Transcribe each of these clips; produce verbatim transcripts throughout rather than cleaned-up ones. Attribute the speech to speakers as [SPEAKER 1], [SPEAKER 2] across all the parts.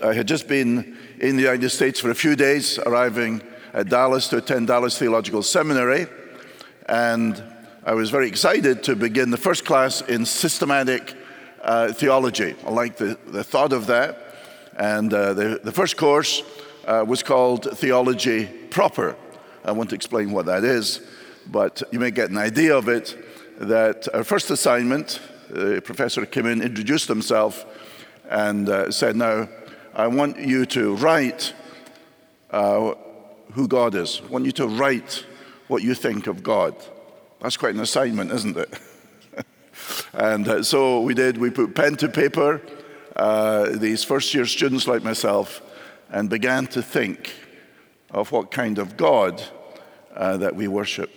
[SPEAKER 1] I had just been in the United States for a few days, arriving at Dallas to attend Dallas Theological Seminary, and I was very excited to begin the first class in systematic uh, theology. I liked the, the thought of that, and uh, the, the first course uh, was called Theology Proper. I won't explain what that is, but you may get an idea of it, that our first assignment, the professor came in, introduced himself, and uh, said, now, I want you to write uh, who God is. I want you to write what you think of God. That's quite an assignment, isn't it? and uh, so we did. We put pen to paper, uh, these first-year students like myself, and began to think of what kind of God uh, that we worship.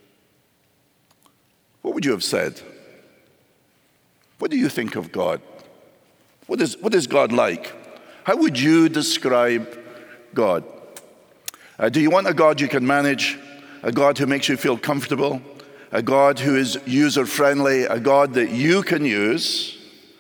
[SPEAKER 1] What would you have said? What do you think of God? What is, what is God like? How would you describe God? Uh, do you want a God you can manage? A God who makes you feel comfortable? A God who is user-friendly? A God that you can use?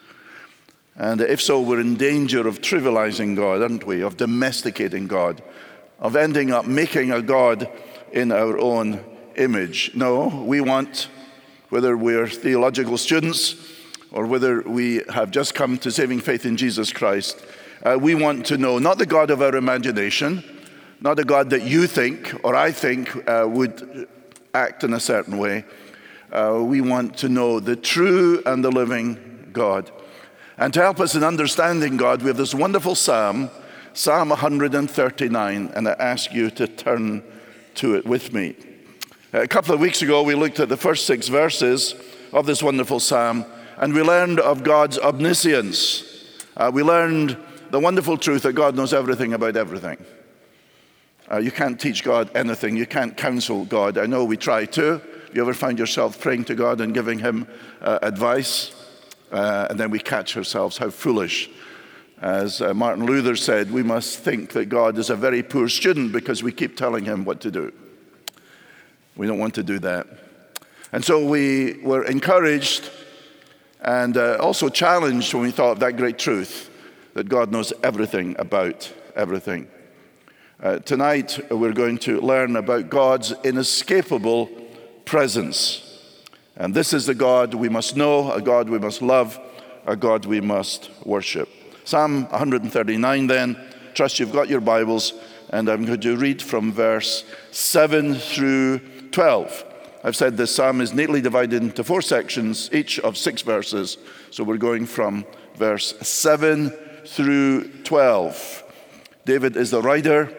[SPEAKER 1] And if so, we're in danger of trivializing God, aren't we? Of domesticating God. Of ending up making a God in our own image. No, we want, whether we're theological students or whether we have just come to saving faith in Jesus Christ, uh, we want to know not the God of our imagination, not a God that you think or I think uh, would act in a certain way. Uh, we want to know the true and the living God. And to help us in understanding God, we have this wonderful psalm, Psalm one thirty-nine, and I ask you to turn to it with me. A couple of weeks ago, we looked at the first six verses of this wonderful psalm, and we learned of God's omniscience. Uh, we learned the wonderful truth that God knows everything about everything. Uh, you can't teach God anything. You can't counsel God. I know we try to. You ever find yourself praying to God and giving him uh, advice? Uh, and then we catch ourselves, how foolish. As uh, Martin Luther said, we must think that God is a very poor student because we keep telling him what to do. We don't want to do that. And so we were encouraged and uh, also challenged when we thought of that great truth, that God knows everything about everything. Uh, tonight, we're going to learn about God's inescapable presence. And this is the God we must know, a God we must love, a God we must worship. Psalm one thirty-nine then, trust you've got your Bibles, and I'm going to read from verse seven through twelve. I've said this psalm is neatly divided into four sections, each of six verses. So we're going from verse seven through twelve. David is the writer.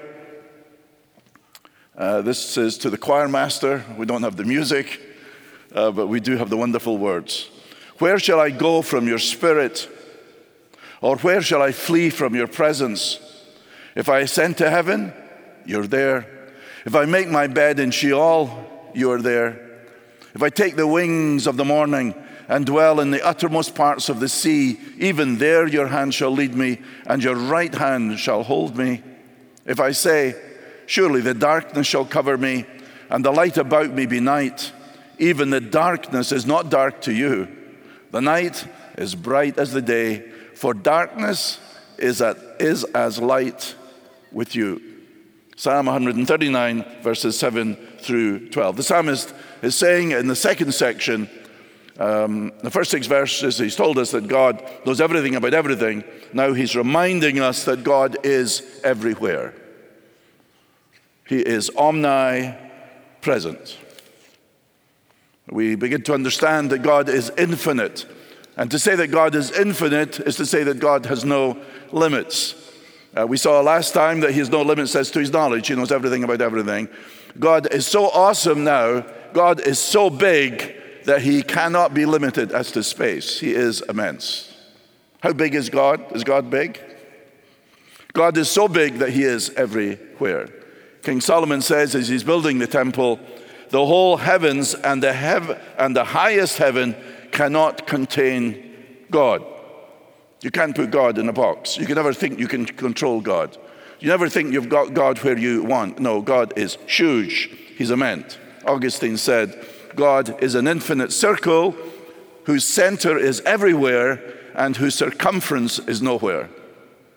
[SPEAKER 1] Uh, this is to the choir master. We don't have the music, uh, but we do have the wonderful words. Where shall I go from your spirit? Or where shall I flee from your presence? If I ascend to heaven, you're there. If I make my bed in Sheol, you are there. If I take the wings of the morning and dwell in the uttermost parts of the sea, even there your hand shall lead me, and your right hand shall hold me. If I say, surely the darkness shall cover me, and the light about me be night, even the darkness is not dark to you. The night is bright as the day, for darkness is, at, is as light with you. Psalm one thirty-nine, verses seven through twelve. The psalmist is saying in the second section, um, the first six verses, he's told us that God knows everything about everything. Now he's reminding us that God is everywhere. He is omnipresent. We begin to understand that God is infinite. And to say that God is infinite is to say that God has no limits. Uh, we saw last time that he has no limits as to his knowledge. He knows everything about everything. God is so awesome now. God is so big that he cannot be limited as to space. He is immense. How big is God? Is God big? God is so big that he is everywhere. King Solomon says as he's building the temple, the whole heavens and the, hev- and the highest heaven cannot contain God. You can't put God in a box. You can never think you can control God. You never think you've got God where you want. No, God is huge. He's immense. Augustine said, God is an infinite circle whose center is everywhere and whose circumference is nowhere.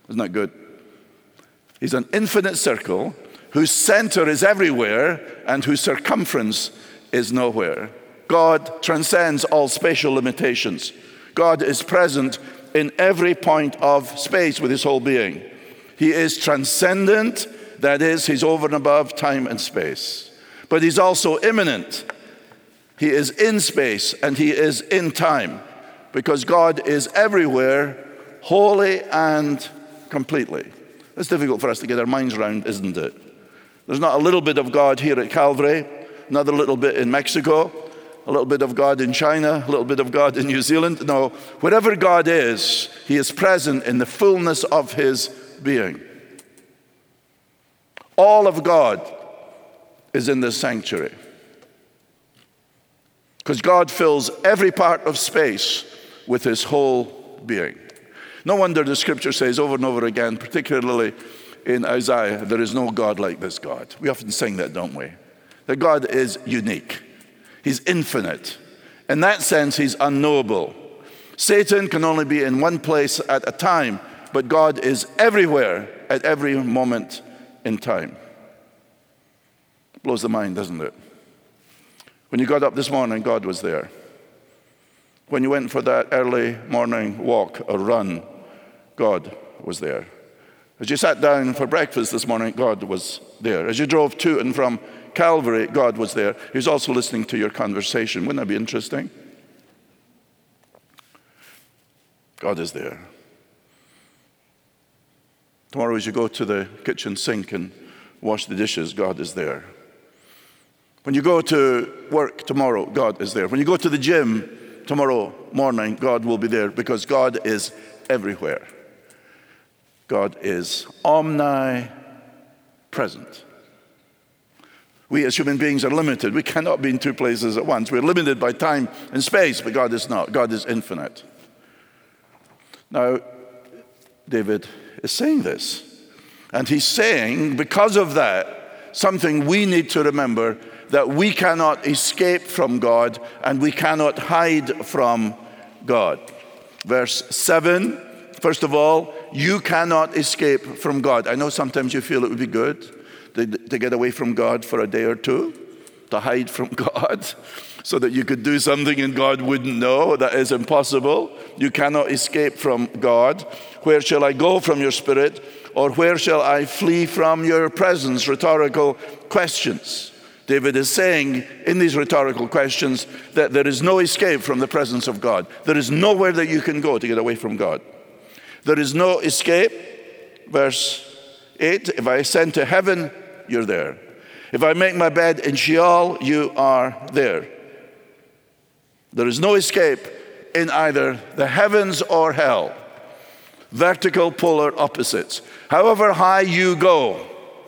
[SPEAKER 1] Isn't that good? He's an infinite circle whose center is everywhere and whose circumference is nowhere. God transcends all spatial limitations. God is present in every point of space with his whole being. He is transcendent, that is, he's over and above time and space. But he's also immanent. He is in space and he is in time, because God is everywhere, wholly and completely. It's difficult for us to get our minds around, isn't it? There's not a little bit of God here at Calvary, another little bit in Mexico, a little bit of God in China, a little bit of God in New Zealand. No, wherever God is, he is present in the fullness of his being. All of God is in this sanctuary, because God fills every part of space with his whole being. No wonder the scripture says over and over again, particularly in Isaiah, there is no God like this God. We often sing that, don't we? That God is unique. He's infinite. In that sense, he's unknowable. Satan can only be in one place at a time, but God is everywhere at every moment in time. Blows the mind, doesn't it? When you got up this morning, God was there. When you went for that early morning walk or run, God was there. As you sat down for breakfast this morning, God was there. As you drove to and from Calvary, God was there. He was also listening to your conversation. Wouldn't that be interesting? God is there. Tomorrow as you go to the kitchen sink and wash the dishes, God is there. When you go to work tomorrow, God is there. When you go to the gym tomorrow morning, God will be there, because God is everywhere. God is omnipresent. We as human beings are limited. We cannot be in two places at once. We're limited by time and space, but God is not. God is infinite. Now, David is saying this, and he's saying, because of that, something we need to remember, that we cannot escape from God and we cannot hide from God. Verse seven, first of all, you cannot escape from God. I know sometimes you feel it would be good to, to get away from God for a day or two, to hide from God, so that you could do something and God wouldn't know. That is impossible. You cannot escape from God. Where shall I go from your spirit? Or where shall I flee from your presence? Rhetorical questions. David is saying in these rhetorical questions that there is no escape from the presence of God. There is nowhere that you can go to get away from God. There is no escape. Verse eight, if I ascend to heaven, you're there. If I make my bed in Sheol, you are there. There is no escape in either the heavens or hell. Vertical polar opposites. However high you go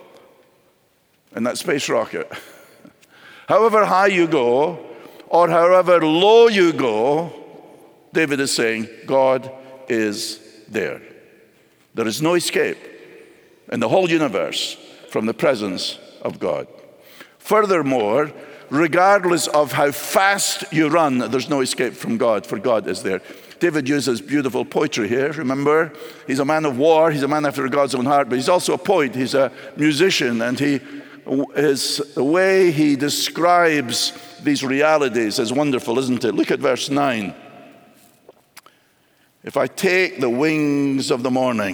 [SPEAKER 1] in that space rocket, however high you go, or however low you go, David is saying, God is there. There is no escape in the whole universe from the presence of God. Furthermore, regardless of how fast you run, there's no escape from God, for God is there. David uses beautiful poetry here. Remember, he's a man of war, he's a man after God's own heart, but he's also a poet, he's a musician, and he His, the way he describes these realities is wonderful, isn't it? Look at verse nine. If I take the wings of the morning.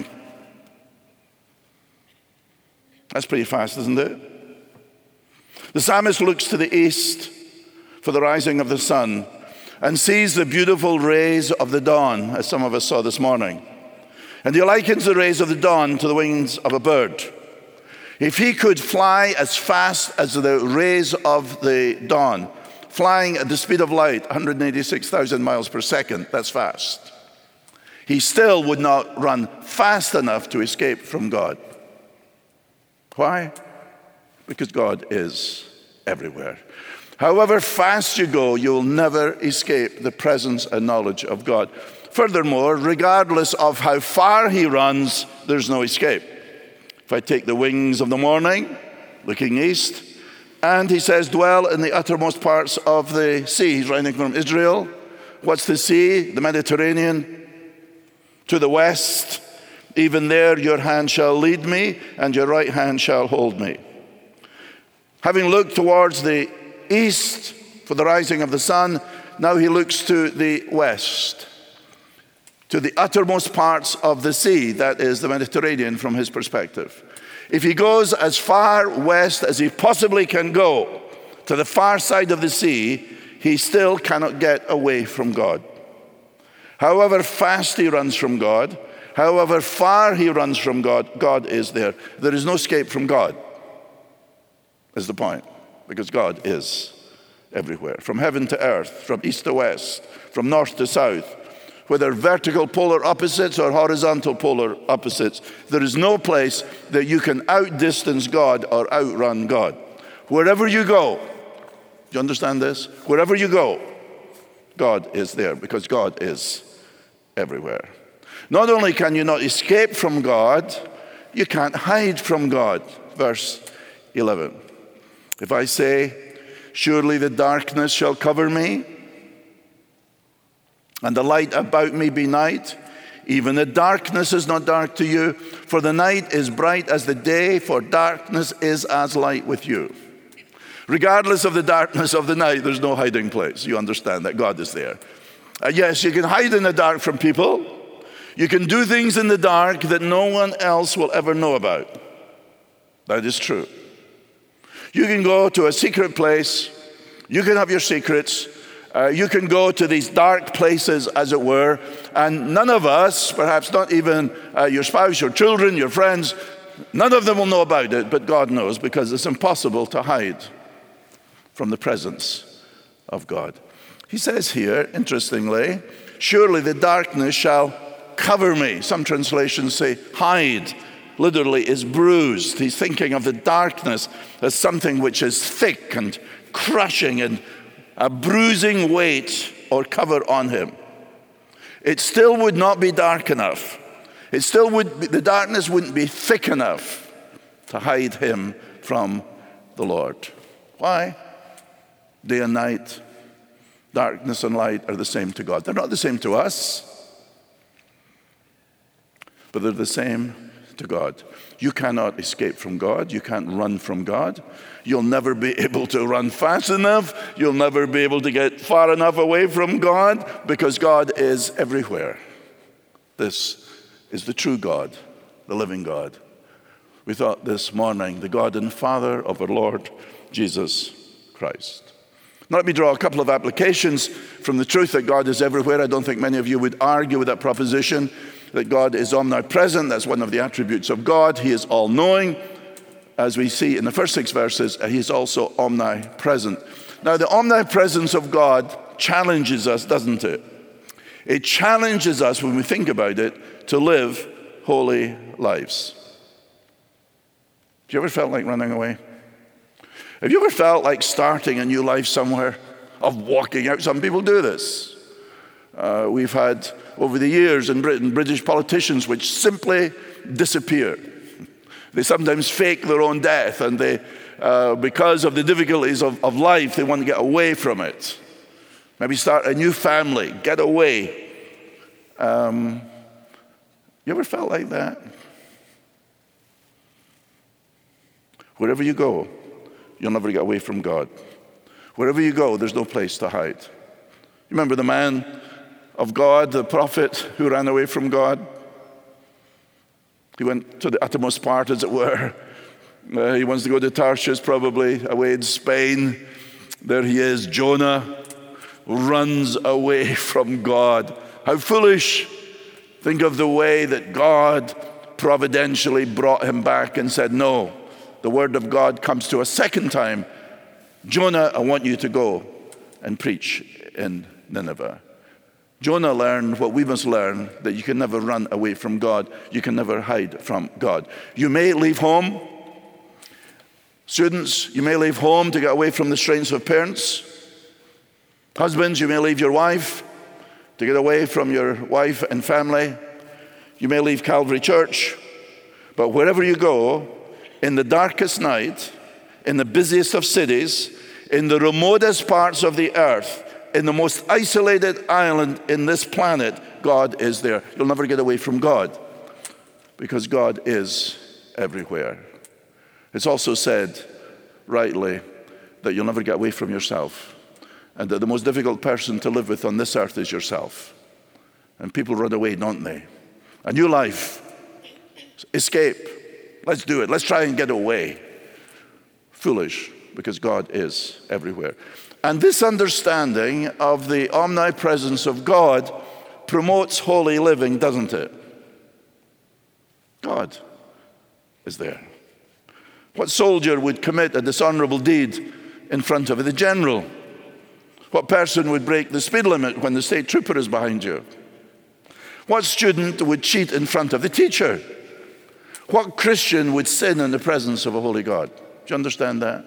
[SPEAKER 1] That's pretty fast, isn't it? The psalmist looks to the east for the rising of the sun and sees the beautiful rays of the dawn, as some of us saw this morning. And he likens the rays of the dawn to the wings of a bird. If he could fly as fast as the rays of the dawn, flying at the speed of light, one hundred eighty-six thousand miles per second, that's fast, he still would not run fast enough to escape from God. Why? Because God is everywhere. However fast you go, you will never escape the presence and knowledge of God. Furthermore, regardless of how far he runs, there's no escape. If I take the wings of the morning, looking east, and he says, dwell in the uttermost parts of the sea. He's writing from Israel. What's the sea? The Mediterranean. To the west Even there your hand shall lead me, and your right hand shall hold me. Having looked towards the east for the rising of the sun, now he looks to the west, to the uttermost parts of the sea, that is the Mediterranean from his perspective. If he goes as far west as he possibly can go, to the far side of the sea, he still cannot get away from God. However fast he runs from God, however far he runs from God, God is there. There is no escape from God, is the point, because God is everywhere. From heaven to earth, from east to west, from north to south, whether vertical polar opposites or horizontal polar opposites, there is no place that you can outdistance God or outrun God. Wherever you go, do you understand this? Wherever you go, God is there, because God is everywhere. Not only can you not escape from God, you can't hide from God. Verse eleven. If I say, surely the darkness shall cover me, and the light about me be night, even the darkness is not dark to you, for the night is bright as the day, for darkness is as light with you. Regardless of the darkness of the night, there's no hiding place. You understand that God is there. Uh, yes, you can hide in the dark from people. You can do things in the dark that no one else will ever know about. That is true. You can go to a secret place. You can have your secrets. Uh, you can go to these dark places, as it were, and none of us, perhaps not even uh, your spouse, your children, your friends, none of them will know about it, but God knows, because it's impossible to hide from the presence of God. He says here, interestingly, surely the darkness shall cover me. Some translations say hide, literally is bruised. He's thinking of the darkness as something which is thick and crushing and a bruising weight or cover on him. It still would not be dark enough. It still would be, the darkness wouldn't be thick enough to hide him from the Lord. Why? Day and night, darkness and light are the same to God. They're not the same to us, but they're the same to God. You cannot escape from God. You can't run from God. You'll never be able to run fast enough. You'll never be able to get far enough away from God, because God is everywhere. This is the true God, the living God. We thought this morning, the God and Father of our Lord Jesus Christ. Now let me draw a couple of applications from the truth that God is everywhere. I don't think many of you would argue with that proposition, that God is omnipresent. That's one of the attributes of God. He is all-knowing. As we see in the first six verses, He is also omnipresent. Now, the omnipresence of God challenges us, doesn't it? It challenges us, when we think about it, to live holy lives. Have you ever felt like running away? Have you ever felt like starting a new life somewhere, of walking out? Some people do this. Uh, we've had, over the years in Britain, British politicians which simply disappear. They sometimes fake their own death, and they, uh, because of the difficulties of, of life, they want to get away from it. Maybe start a new family, get away. Um, you ever felt like that? Wherever you go, you'll never get away from God. Wherever you go, there's no place to hide. You remember the man of God, the prophet who ran away from God? He went to the uttermost part, as it were. Uh, he wants to go to Tarshish, probably, away in Spain. There he is, Jonah, runs away from God. How foolish. Think of the way that God providentially brought him back and said, no, the word of God comes to a second time. Jonah, I want you to go and preach in Nineveh. Jonah learned what we must learn, that you can never run away from God. You can never hide from God. You may leave home. Students, you may leave home to get away from the restraints of parents. Husbands, you may leave your wife to get away from your wife and family. You may leave Calvary Church. But wherever you go, in the darkest night, in the busiest of cities, in the remotest parts of the earth, in the most isolated island in this planet, God is there. You'll never get away from God. because God is everywhere. It's also said, rightly, that you'll never get away from yourself, and that the most difficult person to live with on this earth is yourself. And people run away, don't they? A new life. Escape. Let's do it. Let's try and get away. Foolish, because God is everywhere. And this understanding of the omnipresence of God promotes holy living, doesn't it? God is there. What soldier would commit a dishonorable deed in front of the general? What person would break the speed limit when the state trooper is behind you? What student would cheat in front of the teacher? What Christian would sin in the presence of a holy God? Do you understand that?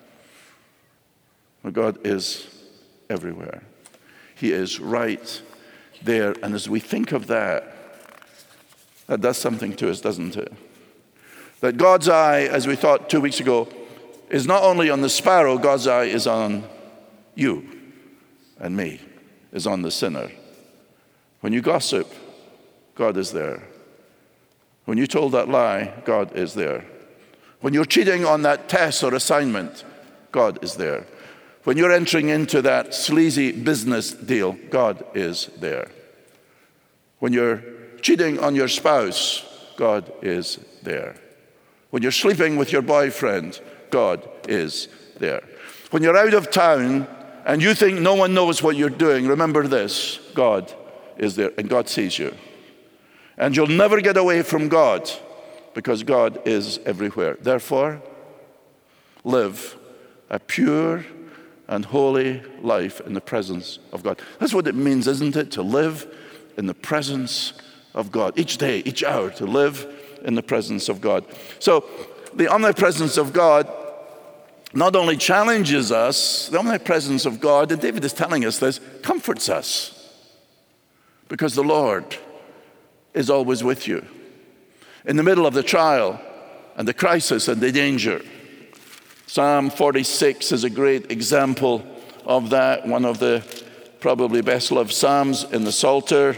[SPEAKER 1] Well, God is everywhere. He is right there. And as we think of that, that does something to us, doesn't it? That God's eye, as we thought two weeks ago, is not only on the sparrow, God's eye is on you and me, is on the sinner. When you gossip, God is there. When you told that lie, God is there. When you're cheating on that test or assignment, God is there. When you're entering into that sleazy business deal, God is there. When you're cheating on your spouse, God is there. When you're sleeping with your boyfriend, God is there. When you're out of town and you think no one knows what you're doing, remember this: God is there, and God sees you. And you'll never get away from God, because God is everywhere. Therefore, live a pure and holy life in the presence of God. That's what it means, isn't it? To live in the presence of God. Each day, each hour, to live in the presence of God. So, the omnipresence of God not only challenges us, the omnipresence of God, and David is telling us this, comforts us. Because the Lord is always with you. In the middle of the trial and the crisis and the danger. Psalm forty-six is a great example of that, one of the probably best loved Psalms in the Psalter.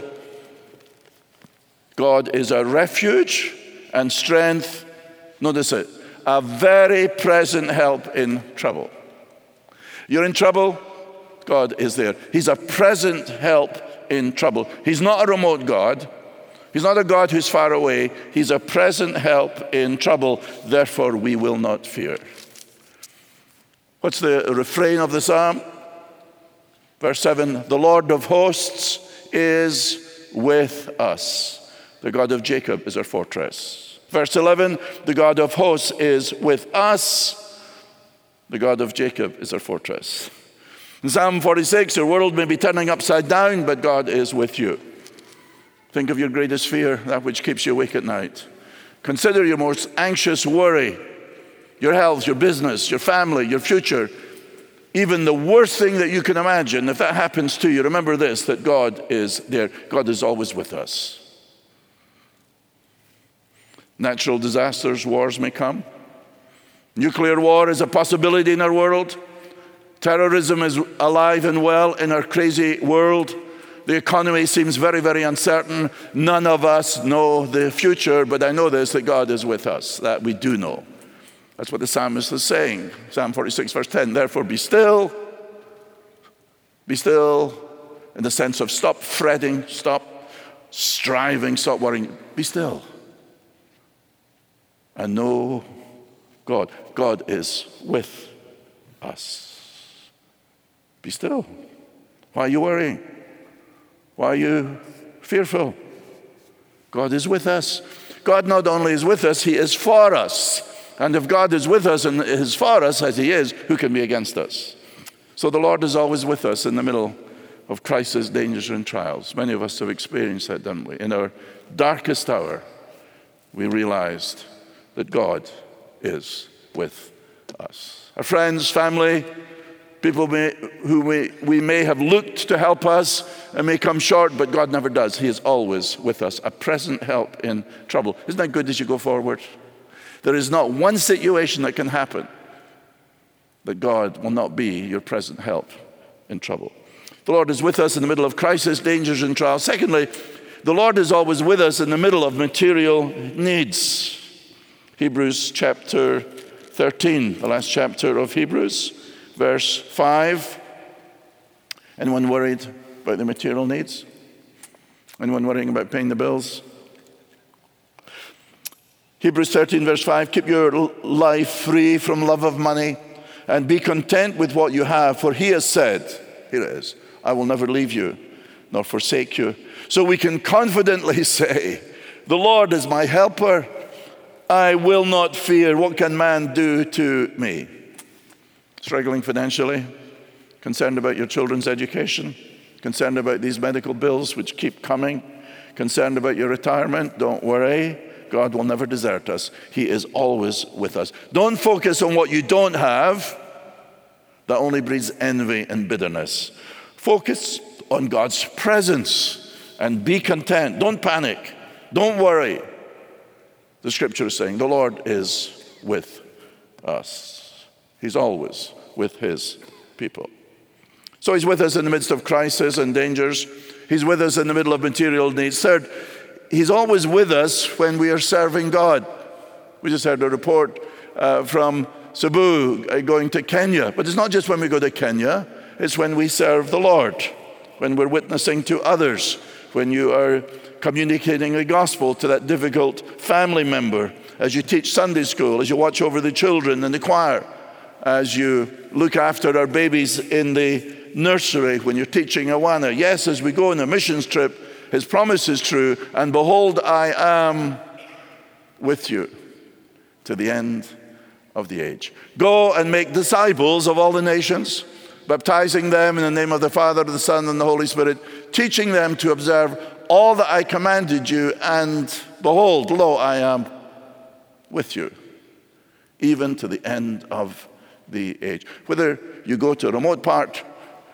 [SPEAKER 1] God is a refuge and strength, notice it, a very present help in trouble. You're in trouble, God is there. He's a present help in trouble. He's not a remote God. He's not a God who's far away. He's a present help in trouble. Therefore, we will not fear. What's the refrain of the psalm? Verse seven, the Lord of hosts is with us. The God of Jacob is our fortress. Verse eleven, the God of hosts is with us. The God of Jacob is our fortress. In Psalm forty-six, your world may be turning upside down, but God is with you. Think of your greatest fear, that which keeps you awake at night. Consider your most anxious worry, your health, your business, your family, your future. Even the worst thing that you can imagine, if that happens to you, remember this, that God is there. God is always with us. Natural disasters, wars may come. Nuclear war is a possibility in our world. Terrorism is alive and well in our crazy world. The economy seems very, very uncertain. None of us know the future, but I know this, that God is with us. That we do know. That's what the psalmist is saying. Psalm forty-six, verse ten. Therefore, be still. Be still in the sense of stop fretting, stop striving, stop worrying. Be still. And know God. God is with us. Be still. Why are you worrying? Why are you fearful? God is with us. God not only is with us, He is for us. And if God is with us and is for us as He is, who can be against us? So the Lord is always with us in the middle of crisis, dangers, and trials. Many of us have experienced that, don't we? In our darkest hour, we realized that God is with us. Our friends, family, people may, who we, we may have looked to help us and may come short, but God never does. He is always with us, a present help in trouble. Isn't that good as you go forward? There is not one situation that can happen that God will not be your present help in trouble. The Lord is with us in the middle of crisis, dangers, and trials. Secondly, The Lord is always with us in the middle of material needs. Hebrews chapter thirteen, the last chapter of Hebrews, verse five. Anyone worried about the material needs? Anyone worrying about paying the bills? Hebrews thirteen, verse five, keep your life free from love of money and be content with what you have, for he has said, here it is, I will never leave you nor forsake you. So we can confidently say, the Lord is my helper. I will not fear. What can man do to me? Struggling financially? Concerned about your children's education? Concerned about these medical bills which keep coming? Concerned about your retirement? Don't worry. God will never desert us. He is always with us. Don't focus on what you don't have. That only breeds envy and bitterness. Focus on God's presence and be content. Don't panic. Don't worry. The scripture is saying the Lord is with us. He's always with his people. So he's with us in the midst of crisis and dangers. He's with us in the middle of material needs. Third, he's always with us when we are serving God. We just heard a report uh, from Cebu uh, going to Kenya. But it's not just when we go to Kenya. It's when we serve the Lord, when we're witnessing to others, when you are communicating the gospel to that difficult family member, as you teach Sunday school, as you watch over the children in the choir, as you look after our babies in the nursery, when you're teaching Awana. Yes, as we go on a missions trip, his promise is true, and behold, I am with you to the end of the age. Go and make disciples of all the nations, baptizing them in the name of the Father, the Son, and the Holy Spirit, teaching them to observe all that I commanded you, and behold, lo, I am with you, even to the end of the age. Whether you go to a remote part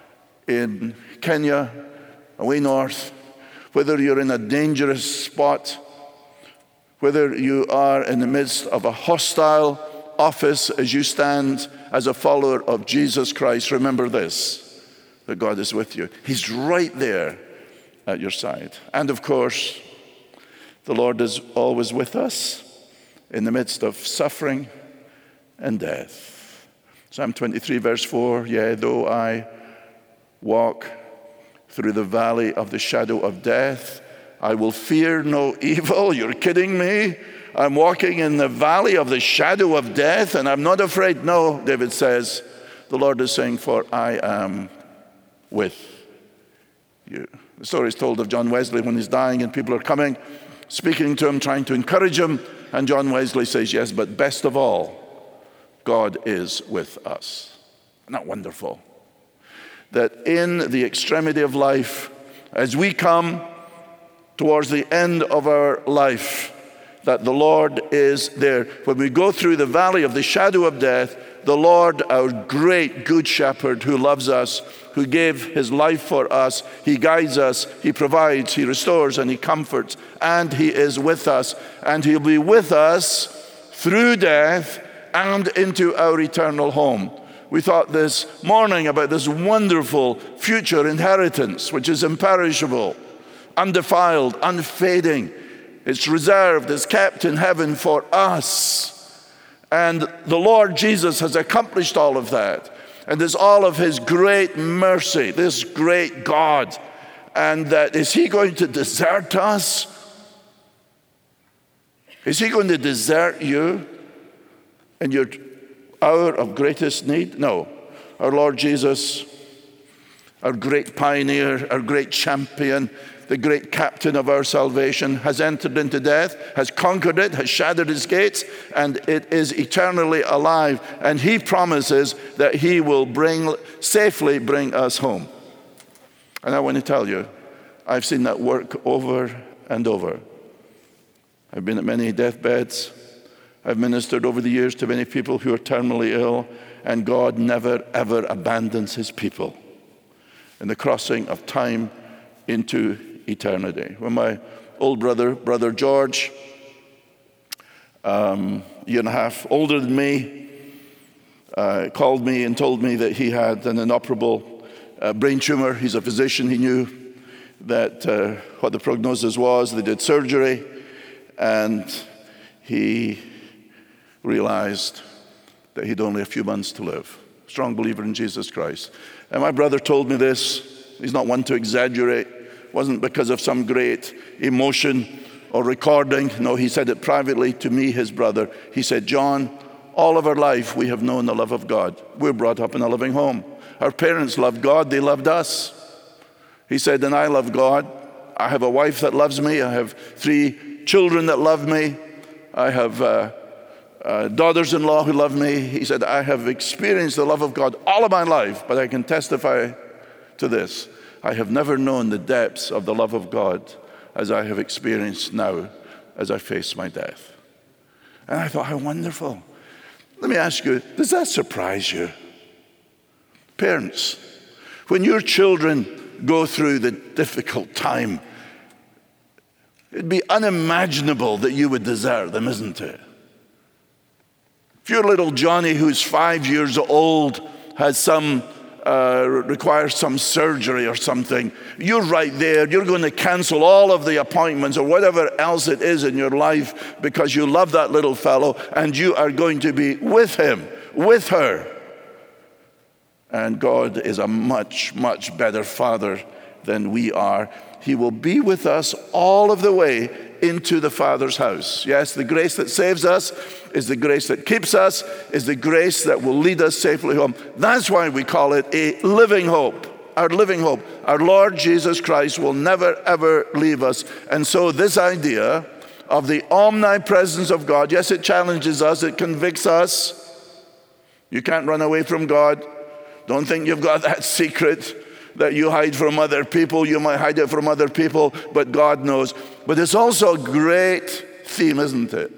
[SPEAKER 1] in Kenya, away north, whether you're in a dangerous spot, whether you are in the midst of a hostile office as you stand as a follower of Jesus Christ, remember this, that God is with you. He's right there at your side. And of course, the Lord is always with us in the midst of suffering and death. Psalm twenty-three, verse four, yea, though I walk through the valley of the shadow of death, I will fear no evil. You're kidding me? I'm walking in the valley of the shadow of death, and I'm not afraid. No, David says, the Lord is saying, for I am with you. The story is told of John Wesley when he's dying, and people are coming, speaking to him, trying to encourage him, and John Wesley says, yes, but best of all, God is with us. Isn't that wonderful? That in the extremity of life, as we come towards the end of our life, that the Lord is there. When we go through the valley of the shadow of death, the Lord, our great good shepherd who loves us, who gave his life for us, he guides us, he provides, he restores, and he comforts, and he is with us, and he'll be with us through death and into our eternal home. We thought this morning about this wonderful future inheritance, which is imperishable, undefiled, unfading. It's reserved, it's kept in heaven for us. And the Lord Jesus has accomplished all of that. And it's all of his great mercy, this great God. And that, is he going to desert us? Is he going to desert you in your hour of greatest need? No. Our Lord Jesus, our great pioneer, our great champion, the great captain of our salvation, has entered into death, has conquered it, has shattered its gates, and it is eternally alive. And he promises that he will bring safely bring us home. And I want to tell you, I've seen that work over and over. I've been at many deathbeds. I've ministered over the years to many people who are terminally ill, and God never, ever abandons his people in the crossing of time into eternity. When my old brother, Brother George, um, a year and a half older than me, uh, called me and told me that he had an inoperable uh, brain tumor. He's a physician, he knew. that uh, what the prognosis was. They did surgery, and he realized that he'd only a few months to live. Strong believer in Jesus Christ. And my brother told me this. He's not one to exaggerate. It wasn't because of some great emotion or recording. No, he said it privately to me, his brother. He said, John, all of our life we have known the love of God. We're brought up in a loving home. Our parents loved God. They loved us. He said, and I love God. I have a wife that loves me. I have three children that love me. I have uh, uh, daughters-in-law who love me. He said, I have experienced the love of God all of my life, but I can testify to this. I have never known the depths of the love of God as I have experienced now as I face my death. And I thought, how wonderful. Let me ask you, does that surprise you? Parents, when your children go through the difficult time, it'd be unimaginable that you would desert them, isn't it? If your little Johnny, who's five years old, has some Uh, requires some surgery or something, you're right there. You're going to cancel all of the appointments or whatever else it is in your life because you love that little fellow, and you are going to be with him, with her. And God is a much, much better Father than we are. He will be with us all of the way into the Father's house. Yes, the grace that saves us is the grace that keeps us, is the grace that will lead us safely home. That's why we call it a living hope, our living hope. Our Lord Jesus Christ will never, ever leave us. And so this idea of the omnipresence of God, yes, it challenges us, it convicts us. You can't run away from God. Don't think you've got that secret that you hide from other people. You might hide it from other people, but God knows. But it's also a great theme, isn't it?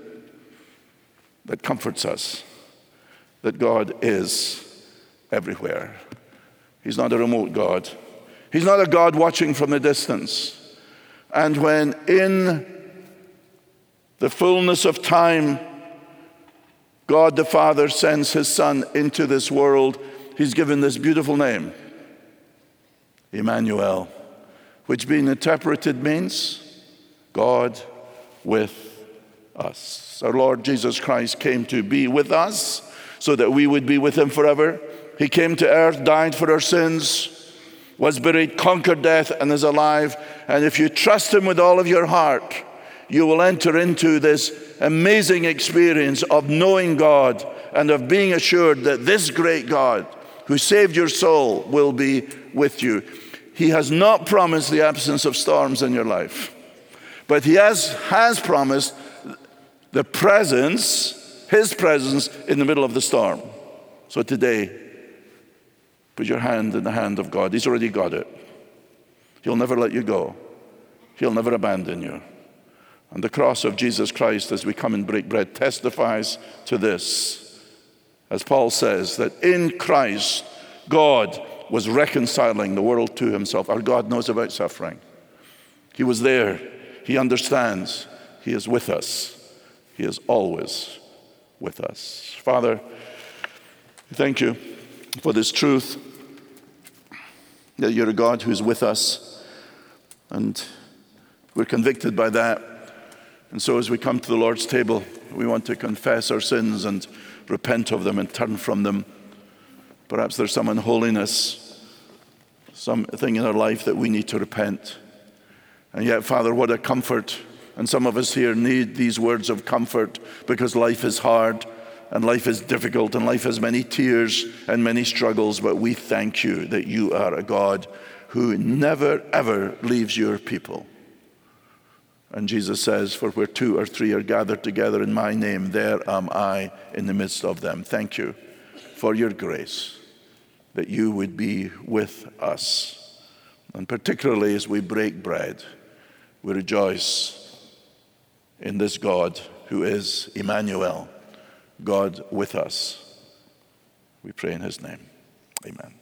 [SPEAKER 1] That comforts us, that God is everywhere. He's not a remote God. He's not a God watching from a distance. And when in the fullness of time, God the Father sends his Son into this world, he's given this beautiful name, Emmanuel, which being interpreted means God with us. Our Lord Jesus Christ came to be with us so that we would be with him forever. He came to earth, died for our sins, was buried, conquered death, and is alive. And if you trust him with all of your heart, you will enter into this amazing experience of knowing God and of being assured that this great God who saved your soul will be with you. He has not promised the absence of storms in your life, but he has, has promised the presence, his presence in the middle of the storm. So today, put your hand in the hand of God. He's already got it. He'll never let you go. He'll never abandon you. And the cross of Jesus Christ, as we come and break bread, testifies to this. As Paul says, that in Christ, God was reconciling the world to himself. Our God knows about suffering. He was there. He understands. He is with us. He is always with us. Father, thank you for this truth, that you're a God who's with us, and we're convicted by that. And so as we come to the Lord's table, we want to confess our sins and repent of them and turn from them. Perhaps there's some unholiness, something in our life that we need to repent. And yet, Father, what a comfort. And some of us here need these words of comfort because life is hard and life is difficult and life has many tears and many struggles. But we thank you that you are a God who never, ever leaves your people. And Jesus says, for where two or three are gathered together in my name, there am I in the midst of them. Thank you for your grace, that you would be with us. And particularly as we break bread, we rejoice in this God who is Emmanuel, God with us. We pray in his name. Amen.